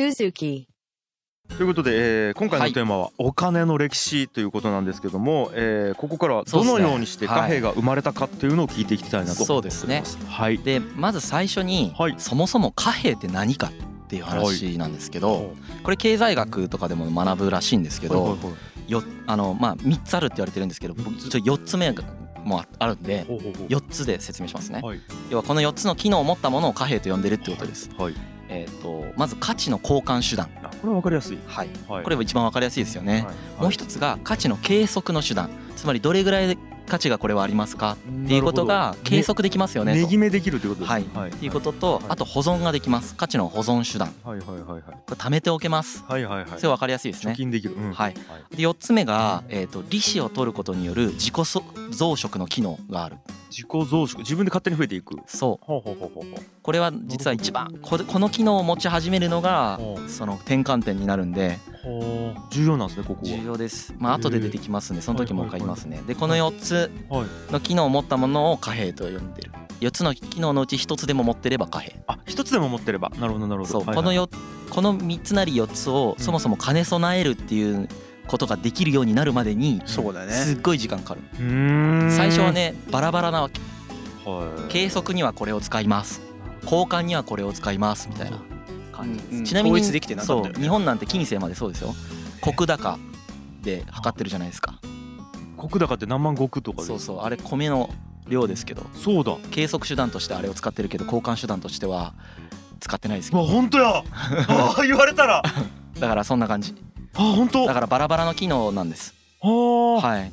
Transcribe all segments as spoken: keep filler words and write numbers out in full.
Suzuki。 ということで、えー、今回のテーマはお金の歴史ということなんですけども、えー、ここからはどのようにして貨幣が生まれたかっていうのを聞いていきたいなと思っております。 そうですね。 はい。 でまず最初に、はい、そもそも貨幣って何かっていう話なんですけど、はい、これ経済学とかでも学ぶらしいんですけど、はいはいはい、よあのまあみっつあるって言われてるんですけど、僕ちょっとよっつめもあるんでよっつで説明しますね。はい、要はこのよっつの機能を持ったものを貨幣と呼んでるってことです。はいはい、えー、とまず価値の交換手段。 これは分かりやすい。 はい、はい、これは一番分かりやすいですよね。はいはい、もう一つが価値の計測の手段。つまりどれぐらい価値がこれはありますかっていうことが計測できますよねと。 値決めできるということですね。はい。っていうことと、あと保存ができます。価値の保存手段。はいはいはいはい。これ貯めておけます。はいはいはい。それ分かりやすいですね。 貯金できる。うん、 はい。でよっつめがえっと利子を取ることによる自己増殖の機能がある。 自己増殖、自分で勝手に増えていく。 そう。ほうほうほうほう。これは実は一番ここの機能を持ち始めるのがその転換点になるんで。 重要なんですね、ここは。 重要です。まあ後で出てきますんで、その時もう一回言いますね。でこのよっつの機能を持ったものを貨幣と呼んでる。よっつの機能のうちひとつでも持ってれば貨幣。 あ、ひとつでも持ってれば。なるほどなるほど。 そう、このよこのみっつなりよっつをそもそも兼ね備えるっていうことができるようになるまでにすっごい時間かかる。最初はねバラバラなわけ。計測にはこれを使います、交換にはこれを使いますみたいな感じです。うんうん、ちなみにそう日本なんて近世までそうですよ。石高で測ってるじゃないですか。 石高って何万石とかです。 そうそう、あれ米の量ですけど。 そうだ。 計測手段としてあれを使ってるけど交換手段としては使ってないですけど。 あ、本当や。あ、言われたら。 だからそんな感じ。 あ、本当。 だからバラバラの機能なんです。はい。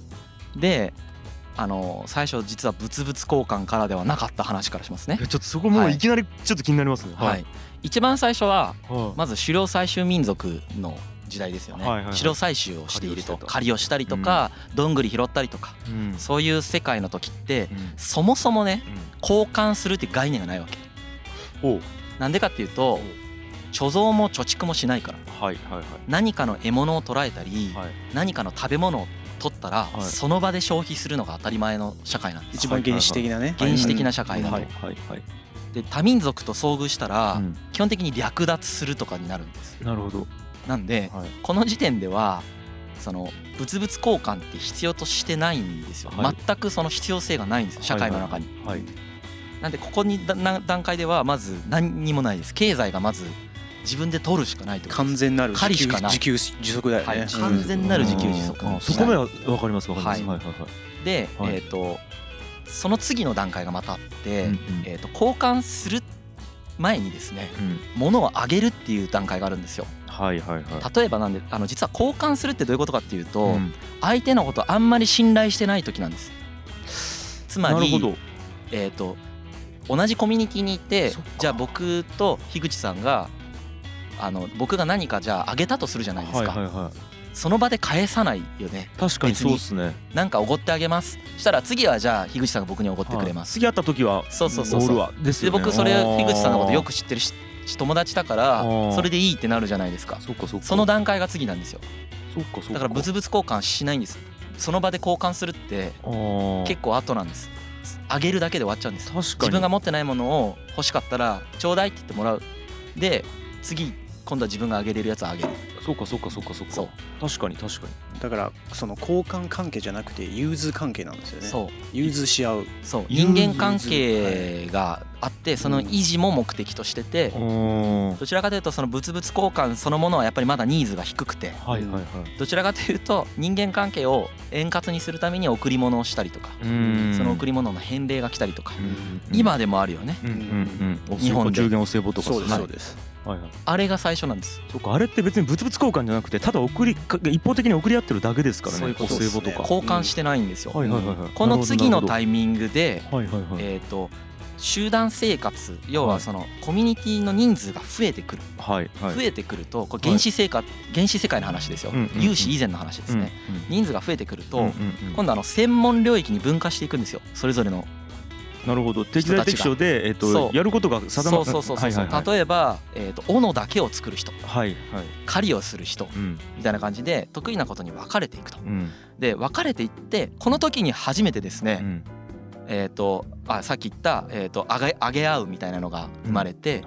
で。あの最初実は物々交換からではなかった話からしますね。 ちょっとそこもういきなりちょっと気になりますね。 はい、はい、一番最初はまず狩猟採集民族の時代ですよね。狩猟採集をしていると、狩りをしたりとか、うん、どんぐり拾ったりとか、うん、そういう世界の時って、うん、そもそもね、うん、交換するって概念がないわけ。おう。なんでかっていうと貯蔵も貯蓄もしないから、はいはいはい、何かの獲物を捕らえたり、はい、何かの食べ物を取ったら、はい、その場で消費するのが当たり前の社会なんです。 一番原始的なね、 原始的な社会だと。で多民族と遭遇したら、うん、基本的に略奪するとかになるんです。 なるほど。 なんで、はい、この時点ではその物々交換って必要としてないんですよ、はい、全くその必要性がないんですよ社会の中に、はいはいはい、なんでここに段階ではまず何にもないです。経済がまず自分で取るしかないと。 完全なる自給自給自足だよね、はい、 完全なる自給自足、うん、 そこまでは分かります分かります、はいはいはいはい、 で、はい、えーとその次の段階がまたあって、うんうん、えーと交換する前にですね、うん、物をあげるっていう段階があるんですよ。はいはいはい、例えばなんであの実は交換するってどういうことかっていうと、うん、相手のことあんまり信頼してない時なんです。つまりえーと同じコミュニティにいて、じゃあ僕と樋口さんがあの僕が何かじゃああげたとするじゃないですか、はいはいはい、その場で返さないよね。 確かにそうですね。 なんかおごってあげます。したら次はじゃあ樋口さんが僕におごってくれます、 はい、次会った時はそうそうそうそう、 ですよね、 で僕それ樋口さんのことよく知ってるし友達だからそれでいいってなるじゃないですか。 そうかそうか、 その段階が次なんですよ。 そうかそうか、 だから物々交換しないんです。その場で交換するって結構後なんです。あげるだけで終わっちゃうんです。確かに自分が持ってないものを欲しかったらちょうだいって言ってもらう。で次今度は自分があげれるやつをあげる。 そうかそうかそうかそうか、そう確かに確かに。 だからその交換関係じゃなくて融通関係なんですよね。そう融通し合う。 そう人間関係があってその維持も目的としてて、うん、どちらかというとその物々交換そのものはやっぱりまだニーズが低くて、はいはいはい、どちらかというと人間関係を円滑にするために贈り物をしたりとか、うん、その贈り物の返礼が来たりとか、うん、今でもあるよね、うんうんうん、日本でじゅうげんお歳暮とか。 そうですそうです、 はいはい、あれが最初なんです。 そうか、あれって別に物々交換じゃなくてただ送り一方的に送り合ってるだけですからね。 そういうことですね。お歳暮とか交換してないんですよ、うんはいはいはいはい、この次のタイミングで、はいはいはい、えーと集団生活、要はそのコミュニティの人数が増えてくる、はいはい、増えてくるとこれ原始生活、はい、原始世界の話ですよ、うんうんうん、有史以前の話ですね、うんうん、人数が増えてくると、うんうんうん、今度あの専門領域に分化していくんですよ、それぞれの。 なるほど、適材適所で、えー、とやることが定まる。 そうそうそうそう、はいはいはい、例えば、えー、と斧だけを作る人、はいはい、狩りをする人、うん、みたいな感じで得意なことに分かれていくと、うん、で分かれていってこの時に初めてですね、うんえー、とあさっき言った、えー、とあげ、あげ合うみたいなのが生まれて、うんはい、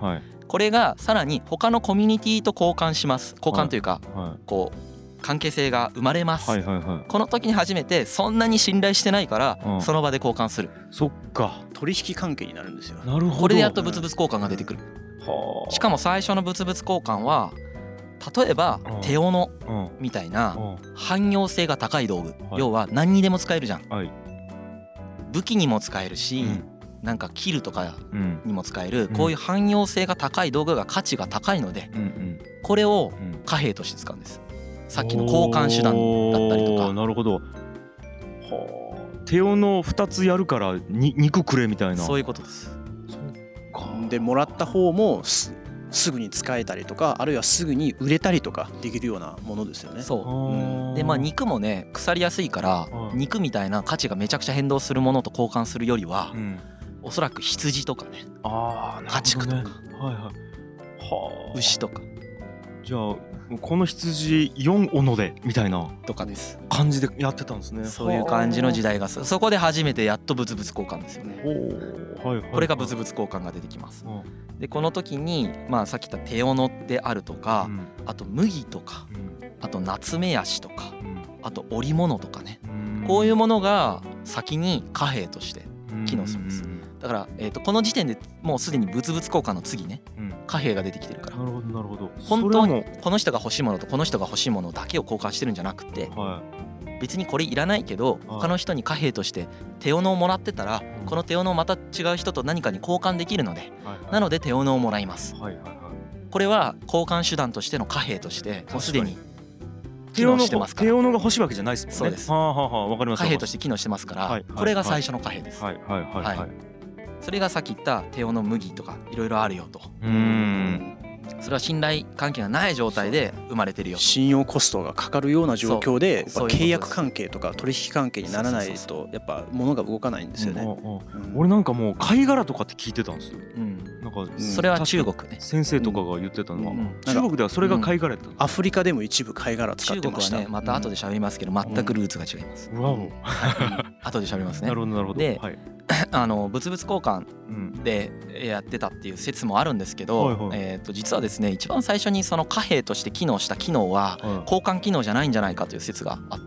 これがさらに他のコミュニティと交換します。交換というか、はいはい、こう関係性が生まれます、はいはいはい、この時に初めてそんなに信頼してないから、うん、その場で交換する。 そっか、 取引関係になるんですよ。 なるほど。 これでやっと物々交換が出てくる、うん、しかも最初の物々交換は例えば手斧みたいな汎用性が高い道具、はい、要は何にでも使えるじゃん、はい、武器にも使えるし、うん、なんか切るとかにも使える、うん、こういう汎用性が高い道具が価値が高いので、うんうん、これを貨幣として使うんです。さっきの交換手段だったりとか。 なるほど。はあ、手斧ふたつやるからに肉くれみたいな。 そういうことです。 でもらった方もすすぐに使えたりとか、あるいはすぐに売れたりとかできるようなものですよね。 そう、うん、でまあ肉もね腐りやすいから、肉みたいな価値がめちゃくちゃ変動するものと交換するよりは、うん、おそらく羊とかね、 あ、 家畜とか、 はいはい、はあ、牛とか。 じゃあこの羊よん斧でみたいなとかです感じでやってたんですね。 そういう感じの時代が、そこで初めてやっと物々交換ですよね。 はいはいはい、 これが物々交換が出てきます。でこの時に、まあ、さっき言った手斧であるとか、うん、あと麦とか、うん、あとナツメヤシとか、うん、あと織物とかね、うん、こういうものが先に貨幣として機能するんです。だから、えー、とこの時点でもうすでに物々交換の次ね、うん、貨幣が出てきてるから。 なるほどなるほど。 本当にこの人が欲しいものとこの人が欲しいものだけを交換してるんじゃなくて、はい、別にこれいらないけど他の人に貨幣として手斧をもらってたら、うん、この手斧をまた違う人と何かに交換できるので、はいはい、なので手斧をもらいます、はいはいはい、これは交換手段としての貨幣としてもうすでに機能してますから。 手斧が欲しいわけじゃないですもんね。 そうです。 はあはあはあ、わかります。 貨幣として機能してますから、はいはいはい、これが最初の貨幣です。はいはいはいはい、はい、それがさっき言った手斧麦とかいろいろあるよと。うーん、それは信頼関係がない状態で生まれてるよ。 信用コストがかかるような状況で契約関係とか取引関係にならないとやっぱ物が動かないんですよね。 俺なんかもう貝殻とかって聞いてたんですよ、うん、 なんかそれは中国ね、 先生とかが言ってたのは、うん、中国ではそれが貝殻やった、うん、 アフリカでも一部貝殻使ってました。 中国はねまた後で喋りますけど、全くルーツが違います、うん、わお、はい、後で喋りますね。 なるほどなるほど。 で、 はい、 あの物々交換でやってたっていう説もあるんですけど、はいはい、えー、と実はですね一番最初にその貨幣として機能した機能は交換機能じゃないんじゃないかという説があって、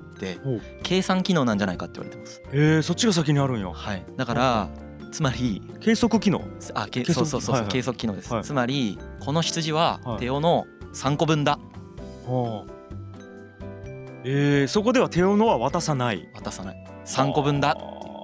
はい、計算機能なんじゃないかって言われてます。 へー、そっちが先にあるんよ。 はい、だからつまり計測機能、 あけそうそうそうそう、はいはい、計測機能です、はい、つまりこの羊は手斧のさんこぶんだ、はい、 えー、そこでは手斧は渡さない渡さないさんこぶんだ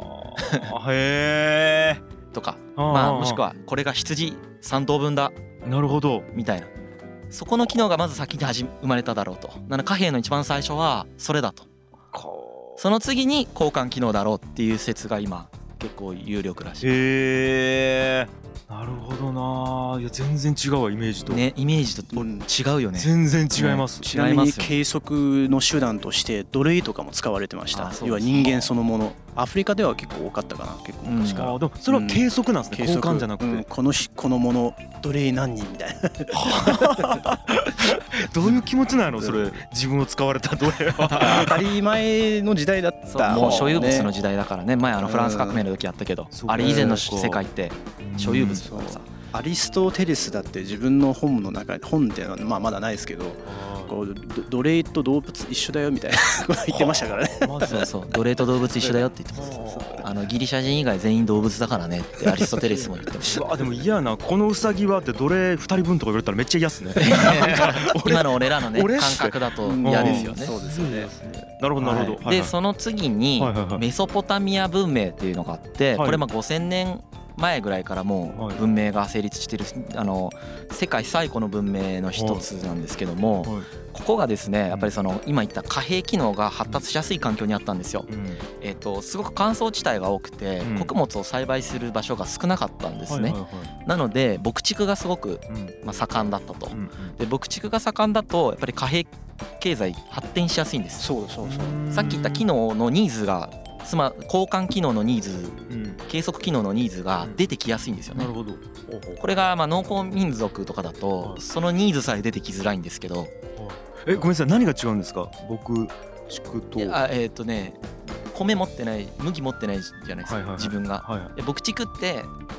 へーとか、まあもしくはこれが羊さんとうぶんだ、 なるほどみたいな、そこの機能がまず先に始生まれただろうと。なので貨幣の一番最初はそれだと、その次に交換機能だろうっていう説が今結構有力らしい。 へー、なるほどな。いや全然違うわ、イメージとね、イメージと違うよね。 全然違います、 ね、ちなみに計測の手段として奴隷とかも使われてました。要は人間そのもの、アフリカでは結構多かったかな、結構昔から、 うん、あでもそれは計測なんですね、うん、交換じゃなくて、うん、 このしこのもの奴隷何人みたいなどういう気持ちなのそれ、自分を使われた奴隷は当たり前の時代だった、 もう所有物の時代だからね。前あのフランス革命の時やったけど、あれ以前の世界って所有物だからさ。 アリストテレスだって自分の本の中で、本っていうのはまあまだないですけど、こう奴隷と動物一緒だよみたいなこと言ってましたからね。 そうそう、奴隷と動物一緒だよって言ってます。あのギリシャ人以外全員動物だからねってアリストテレスも言ってました。 うわでも嫌な、このウサギはって奴隷ふたりぶんとか言われたらめっちゃ嫌っすね。 今の俺らのね感覚だと嫌ですよね。 そうですよね。 なるほどなるほど。 でその次にメソポタミア文明っていうのがあって、これまあごせんねん前ぐらいからもう文明が成立している、あの世界最古の文明の一つなんですけども、ここがですねやっぱりその今言った貨幣機能が発達しやすい環境にあったんですよ。えっとすごく乾燥地帯が多くて穀物を栽培する場所が少なかったんですね。なので牧畜がすごくまあ盛んだったと。で牧畜が盛んだとやっぱり貨幣経済発展しやすいんです。 そうそうそう。 さっき言った機能のニーズがつまり交換機能のニーズ、うん、計測機能のニーズが出てきやすいんですよね。 なるほど。 これがまあ農耕民族とかだとそのニーズさえ出てきづらいんですけど。 えごめんなさい、何が違うんですか牧畜と。 あえっとね米持ってない、麦持ってないじゃないですか、はいはいはい、自分が、はいはい、牧畜って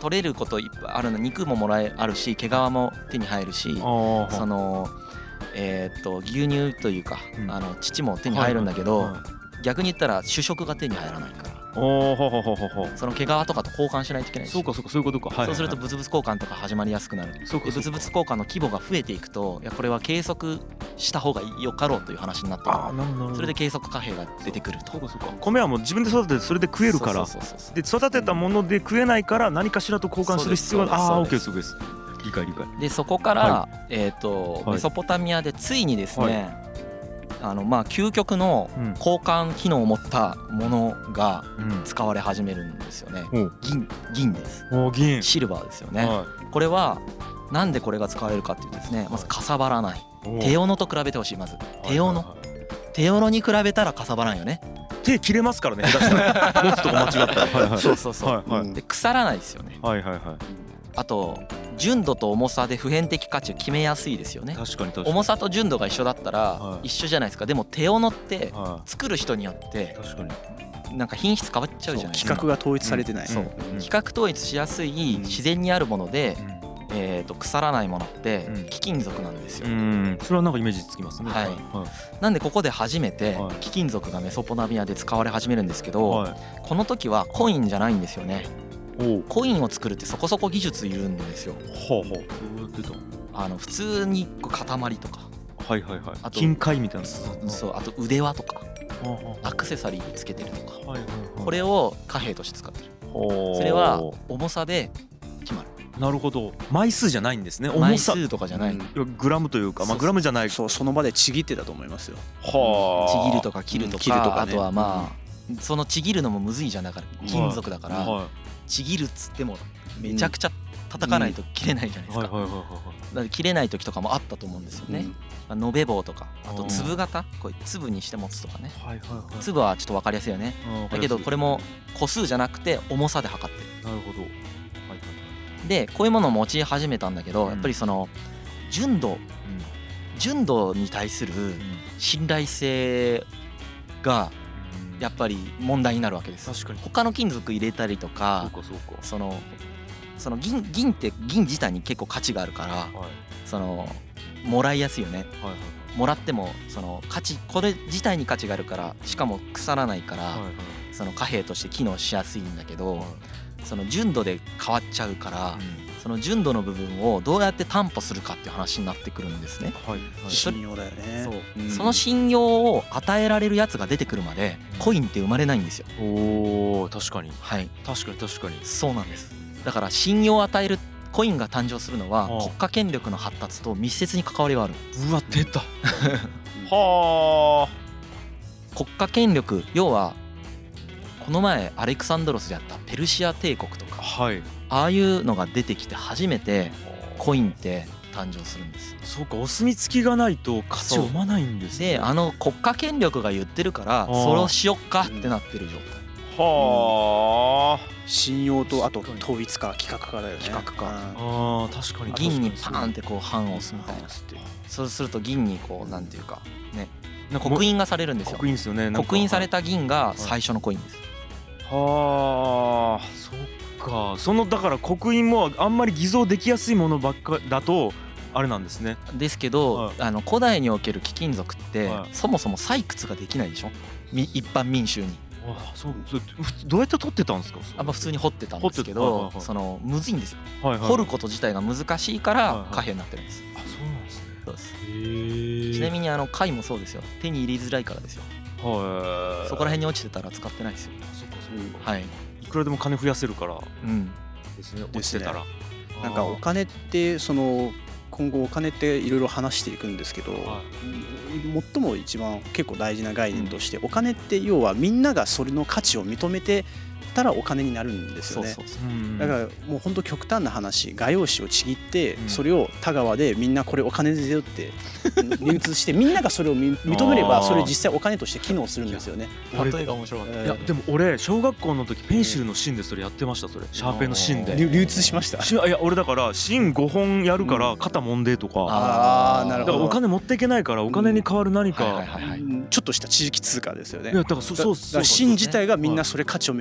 取れることいっぱいあるの。肉ももらえあるし毛皮も手に入るし、そのえー、っと牛乳というか、うん、あの乳も手に入るんだけど、はいはいはい、逆に言ったら主食が手に入らないから。おほほほほほその毛皮とかと交換しないといけないし。 そうかそうかそういうことか、はいはいはい、 そうすると物々交換とか始まりやすくなる。そうかそうか。で物々交換の規模が増えていくと、いやこれは計測した方がよかろうという話になってくる。あなるほど。それで計測貨幣が出てくると。そうかそうか。 米はもう自分で育ててそれで食えるから、で育てたもので食えないから何かしらと交換する必要がああ OK です OK です。理解理解。 でそこから、はい、えっ、ー、と、はい、メソポタミアでついにですね、はいあのまあ究極の交換機能を持ったものが使われ始めるんですよね、うん、銀銀です銀シルバーですよね、はい、これはなんでこれが使われるかっていうとですね、まずかさばらない。手斧と比べてほしい。まず手斧、はいはいはい、手斧に比べたらかさばらんよね。 手切れますからね下手したら持つとこ間違ったらはい、はい、 そうそうそう、はいはい、で腐らないですよね。はいはいはい。あと純度と重さで普遍的価値を決めやすいですよね。 確かに確かに。 重さと純度が一緒だったら一緒じゃないですか。でも手斧って作る人によってなんか品質変わっちゃうじゃないですか。 規格が統一されてない、うん、 そう、うん、規格統一しやすい自然にあるもので、うんえー、と腐らないものって貴金属なんですよ、うん、 それはなんかイメージつきますね、 はいはい、なんでここで初めて貴金属がメソポタミアで使われ始めるんですけど、はい、この時はコインじゃないんですよね。コインを作るってそこそこ技術いるんですよ。 はあはあ、どうやってた？ あの普通に塊とか、 はいはいはい、あと金塊みたいな、 そう、あと腕輪とか、はあ、アクセサリーにつけてるとか、はいはいはい、これを貨幣として使ってる。それは重さで決まる。 なるほど。枚数じゃないんですね。重さ枚数とかじゃない、 うん、グラムというか、まあ、グラムじゃない。 そう、その場でちぎってたと思いますよ。 はあ、ちぎるとか切るとか、うん、切るとかね、あとはまあ、うん、そのちぎるのもむずいじゃん。だから金属だから、はい、ちぎるっつってもめちゃくちゃ叩かないと切れないじゃないですか。だから切れない時とかもあったと思うんですよね、うん、延べ棒とか、あと粒型、こういう粒にして持つとかね、はいはいはい、粒はちょっと分かりやすいよね。だけどこれも個数じゃなくて重さで測ってる。 なるほど。 でこういうものを持ち始めたんだけど、やっぱりその純度、うん、純度に対する信頼性がやっぱり問題になるわけです。確かに。他の金属入れたりとか、そうかそうか、そのその 銀, 銀って銀自体に結構価値があるから、はい、そのもらいやすいよね、はいはい、もらってもその価値、これ自体に価値があるから、しかも腐らないから、はいはい、その貨幣として機能しやすいんだけど、はい、その純度で変わっちゃうから、うん、その純度の部分をどうやって担保するかっていう話になってくるんですね、はいはい、 信用だよね。 そう、うん、その信用を与えられるやつが出てくるまでコインって生まれないんですよ。 おー、確かに、 はい、 確かに確かに。 そうなんです。だから信用を与えるコインが誕生するのは国家権力の発達と密接に関わりがある。 うわ、出たはあ。 国家権力、要はこの前アレクサンドロスでやったペルシア帝国とか、はい、ああいうのが出てきて初めてコインって誕生するんです。 そうか、お墨付きがないと価値を生まないんですね。 で、あの国家権力が言ってるからそれをしよっかってなってる状態。 はあ、 うん、信用とあと統一化、規格化だよね。 規格化。 ああ、確かに。 銀にパーンってこう版を押すみたいな。そうすると銀にこうなんていうかね、刻印がされるんですよ。 刻印ですよね。 刻印された銀が最初のコインです。 はあ、そっか。そのだから刻印もあんまり偽造できやすいものばっかだとあれなんですね。 ですけど、はい、あの古代における貴金属って、はい、そもそも採掘ができないでしょ、一般民衆に。 あ、そう、それどうやって取ってたんですか？ あ、まあ、普通に掘ってたんですけど、はいはいはい、そのむずいんですよ、はいはい、掘ること自体が難しいから貨幣になってるんです、はいはい。あ、そうなんですね。そうです。へー。ちなみにあの貝もそうですよ。手に入れづらいからですよ。はい。そこら辺に落ちてたら使ってないですよ。 そっかそっか。はい。いくらでも金増やせるから。うん。ですね。落ちてたら。 なんかお金ってその今後お金っていろいろ話していくんですけど、はい、最も一番結構大事な概念として、うん、お金って要はみんながそれの価値を認めてたらお金になるんですよね。そうそうそう。だからもう本当極端な話、画用紙をちぎってそれを田川でみんなこれお金ですよって流通してみんながそれを認めればそれ実際お金として機能するんですよね。 例えが面白かった。 いやでも俺小学校の時ペンシルの芯でそれやってました。それシャーペンの芯で流通しました。 いや俺だから芯ごほんやるから肩もんでとか、うん、ああなるほど。だからお金持っていけないからお金に代わる何かちょっとした地域通貨ですよね。 いやだからそうそうそう。 芯自体がみんなそれ価値を認め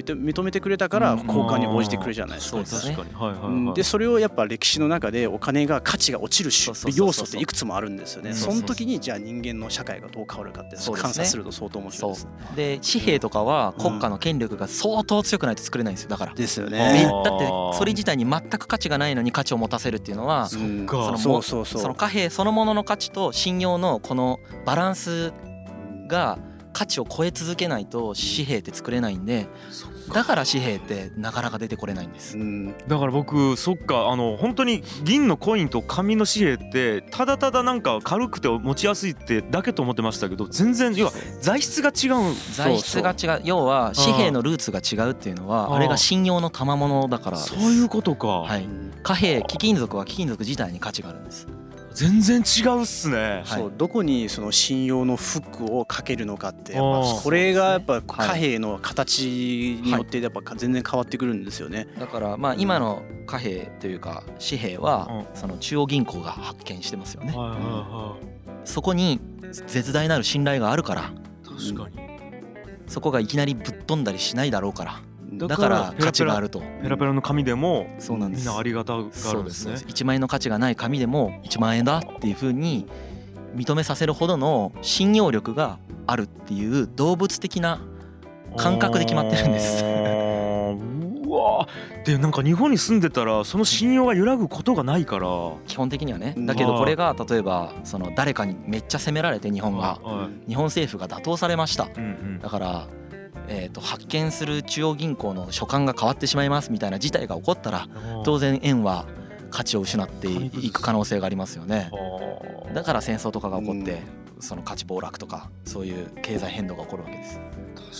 めてくれたから交換に応じてくれるじゃないですか。 確かに、 はいはいはい、 でそれをやっぱ歴史の中でお金が価値が落ちる要素っていくつもあるんですよね。その時にじゃあ人間の社会がどう変わるかって観察すると相当面白いです。 で紙幣とかは国家の権力が相当強くないと作れないんですよ。だからですよね。 だってそれ自体に全く価値がないのに価値を持たせるっていうのは、そのその貨幣そのものの価値と信用のこのバランスが価値を超え続けないと紙幣って作れないんで、だから紙幣ってなかなか出てこれないんです。 うん、だから僕そっかあの本当に銀のコインと紙の紙幣ってただただなんか軽くて持ちやすいってだけと思ってましたけど、全然要は材質が違う。 材質が違う。要は紙幣のルーツが違うっていうのはあれが信用の賜物だからです。 そういうことか。 はい。貨幣貴金属は貴金属自体に価値があるんです。 全然違うっすね。 そう、どこにその信用のフックをかけるのかってやっぱこれがやっぱ貨幣の形によってやっぱ全然変わってくるんですよね。 だからまあ今の貨幣というか紙幣はその中央銀行が発見してますよね。そこに絶大なる信頼があるから、 確かにそこがいきなりぶっ飛んだりしないだろうから。だから価値があると。 ペラペラの紙でもそうなんです。 みんなありがたがるんですね。 いちまんえんの価値がない紙でもいちまんえんだっていう風に認めさせるほどの信用力があるっていう動物的な感覚で決まってるんです。 うわでなんか日本に住んでたらその信用が揺らぐことがないから、 基本的にはね。だけどこれが例えばその誰かにめっちゃ責められて日本が日本政府が打倒されました。だからえー、と発見する中央銀行の所管が変わってしまいますみたいな事態が起こったら、当然円は価値を失っていく可能性がありますよね。だから戦争とかが起こってその価値暴落とかそういう経済変動が起こるわけです。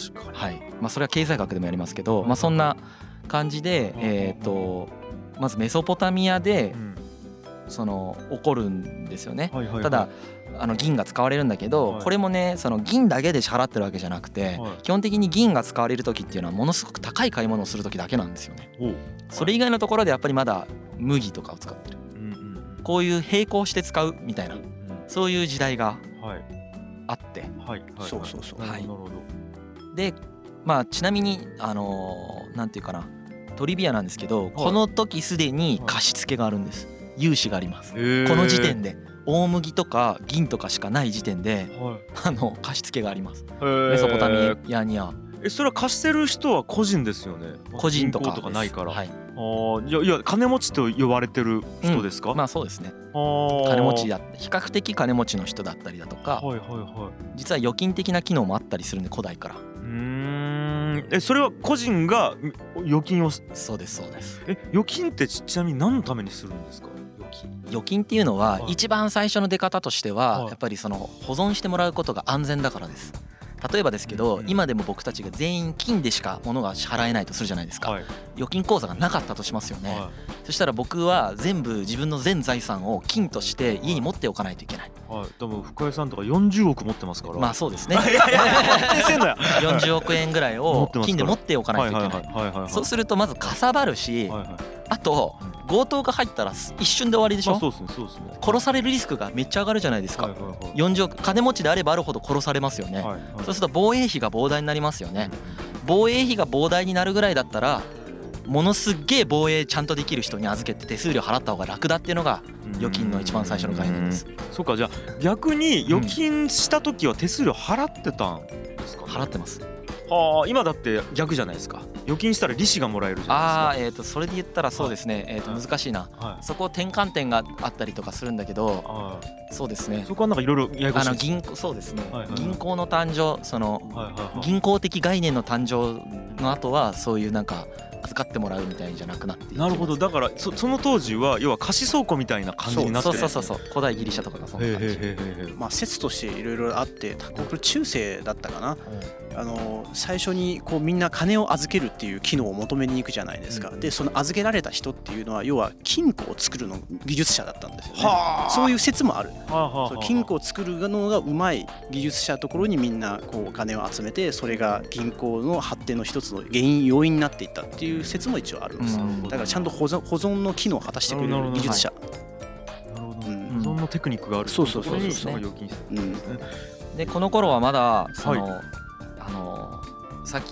確かに、 はい。まあ、それは経済学でもやりますけど、まあ、そんな感じで、えー、とまずメソポタミアでその起こるんですよね。ただあの銀が使われるんだけど、これもねその銀だけで支払ってるわけじゃなくて、基本的に銀が使われる時っていうのはものすごく高い買い物をする時だけなんですよね。それ以外のところでやっぱりまだ麦とかを使ってる、こういう並行して使うみたいな、そういう時代があって、 そうそうそう。 でまあちなみにあのなんていうかな、トリビアなんですけど、この時すでに貸付があるんです。融資があります。この時点で大麦とか銀とかしかない時点で、はい、あの貸付があります。メソポタミアには。 えそれは貸してる人は個人ですよね。 個人とかとかないから。 はい、 あいやいや金持ちと呼ばれてる人ですか。 うん、まあそうですね。金持ちだ比較的金持ちの人だったりだとか、はいはいはい、実は預金的な機能もあったりするんで古代から。 うーんえそれは個人が預金を。 そうですそうです。 え預金ってちなみに何のためにするんですか。 預金っていうのは一番最初の出方としてはやっぱりその保存してもらうことが安全だからです。例えばですけど、今でも僕たちが全員金でしか物が支払えないとするじゃないですか。預金口座がなかったとしますよね。そしたら僕は全部自分の全財産を金として家に持っておかないといけない。 はい、多分深井さんとかよんじゅうおく持ってますから。 まあそうですね。よんじゅうおくえんぐらいを金で持っておかないといけない。そうするとまずかさばるし、あと強盗が入ったら一瞬で終わりでしょ。まあそうですね、そうですね。殺されるリスクがめっちゃ上がるじゃないですか。よんじゅうおく金持ちであればあるほど殺されますよね。そうすると防衛費が膨大になりますよね。防衛費が膨大になるぐらいだったらものすっげえ防衛ちゃんとできる人に預けて手数料払った方が楽だっていうのが預金の一番最初の概念です。 そうか、じゃあ逆に預金した時は手数料払ってたんですか。 払ってます。 はあ、今だって逆じゃないですか。預金したら利子がもらえるじゃないですか。 ああ、えっとそれで言ったらそうですね。えっと難しいな。そこ転換点があったりとかするんだけど、そうですね。 そこはなんかいろいろややこしい。 あの銀行そうですね。銀行の誕生、その銀行的概念の誕生の後はそういうなんか預かってもらうみたいじゃなくなっている。 なるほど。だから そ, その当時は要は貸し倉庫みたいな感じになってる。 そうそうそうそう。古代ギリシャとかがそんな感じ。 まあ説としていろいろあって、これ中世だったかな。あの最初にこうみんな金を預けるっていう機能を求めに行くじゃないですか。でその預けられた人っていうのは要は金庫を作るの技術者だったんですよね。そういう説もある。そう金庫を作るのがうまい技術者のところにみんなこうお金を集めて、それが銀行の発展の一つの原因要因になっていったっていう説も一応あるんです。だからちゃんと保存保存の機能を果たしてくれる技術者。 なるほど。保存のテクニックがある。 そうそうそうそう。 でこの頃はまだその、はい、あのさっき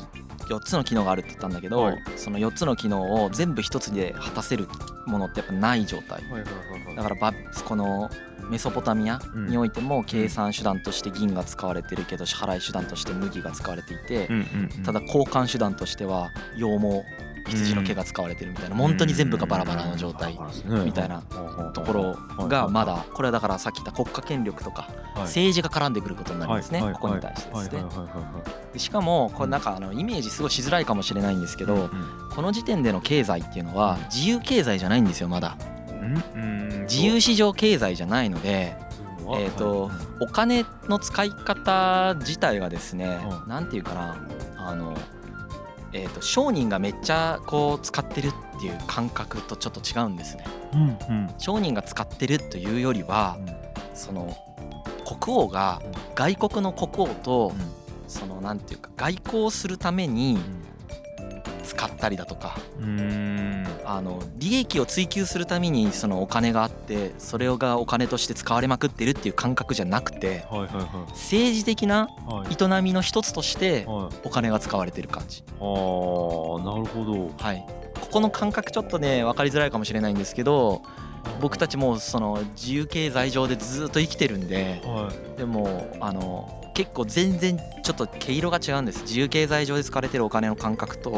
よっつの機能があるって言ったんだけど、はい、そのよっつの機能を全部一つで果たせるものってやっぱない状態、だからバこのメソポタミアにおいても計算手段として銀が使われてるけど支払い手段として麦が使われていて、ただ交換手段としては羊毛羊の毛が使われてるみたいな、本当に全部がバラバラの状態みたいなところがまだ、これはだからさっき言った国家権力とか政治が絡んでくることになりますね、ここに対してですね。しかもこれなんかあのイメージすごいしづらいかもしれないんですけど、この時点での経済っていうのは自由経済じゃないんですよ。まだ自由市場経済じゃないので、えーとお金の使い方自体がですね、なんていうかな、あのえーと商人がめっちゃこう使ってるっていう感覚とちょっと違うんですね。うんうん、商人が使ってるというよりは、うん、その国王が外国の国王と、うん、そのなんていうか外交するために使ったりだとか、うーんあの利益を追求するためにそのお金があって、それがお金として使われまくってるっていう感覚じゃなくて、はいはいはい、政治的な営みの一つとしてお金が使われてる感じ。 はい、あー、なるほど。 はい、ここの感覚ちょっとね分かりづらいかもしれないんですけど、僕たちもその自由経済上でずっと生きてるんで、はい、でもあの結構全然ちょっと毛色が違うんです。自由経済上で使われてるお金の感覚と、うん、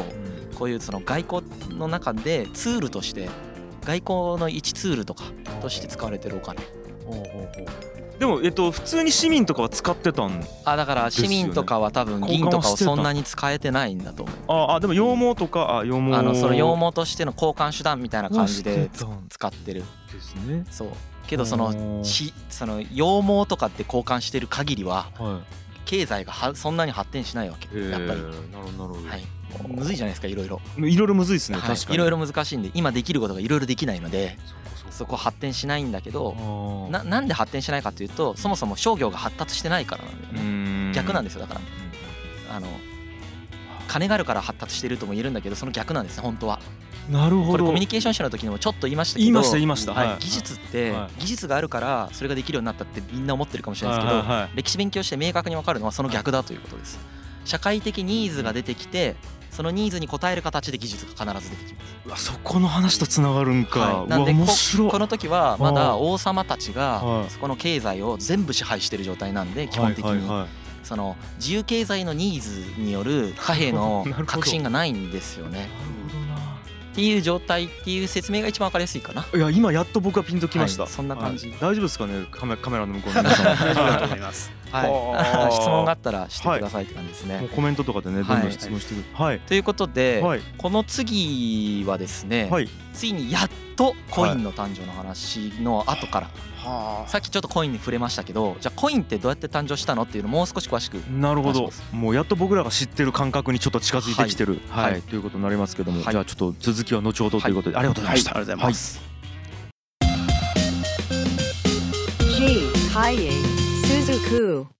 こういうその外交の中でツールとして外交の一ツールとかとして使われてるお金。 ほうほうほう。でも、えっと、普通に市民とかは使ってたんですよね。 あ、だから市民とかは多分銀とかをそんなに使えてないんだと思う。 ああ、でも羊毛とか、あ、羊毛、 あのその羊毛としての交換手段みたいな感じで使ってるですね。 そうけどそのしその羊毛とかって交換してる限りは、はい、経済がはそんなに発展しないわけ、やっぱり。なるほど、はい、むずいじゃないですか、いろいろいろいろむずいですね、はい、確かにいろいろ難しいんで、今できることがいろいろできないので、そこ発展しないんだけど、 な, なんで発展しないかというと、そもそも商業が発達してないからなんだよね。逆なんですよ。だからあの金があるから発達してるとも言えるんだけど、その逆なんですね、本当は。 なるほど。 これコミュニケーション誌の時にもちょっと言いましたけど、 言いました言いました、 はいはい、技術って、はい、技術があるからそれができるようになったってみんな思ってるかもしれないですけど、はいはいはい、歴史勉強して明確に分かるのはその逆だということです。社会的ニーズが出てきて、そのニーズに応える形で技術が必ず出てきます。 うわ、そこの話とつながるんか、はい、 なんで こ, この時はまだ王様たちがそこの経済を全部支配している状態なんで、基本的に、はいはいはい、その自由経済のニーズによる貨幣の革新がないんですよね。っていう状態っていう説明が一番わかりやすいかな。 いや、今やっと僕はピンときました、 はい、そんな感じ、 はい、大丈夫ですかね、カメ、カメラの向こうの皆さん。 大丈夫だと思います。 はい、質問があったらしてくださいって感じですね。 はい、もうコメントとかでね、どんどん質問してくる、はいはい、 ということで、はい、この次はですね、はい、ついにやっとコインの誕生の話の後から、はあ、さっきちょっとコインに触れましたけど、じゃあコインってどうやって誕生したのっていうのをもう少し詳しく。 なるほど、もうやっと僕らが知ってる感覚にちょっと近づいてきてる、はい、はい、ということになりますけども、はい、じゃあちょっと続きは後ほどということで、はい、ありがとうございました、 はい、ありがとうございます。 G. Kaie Suzuku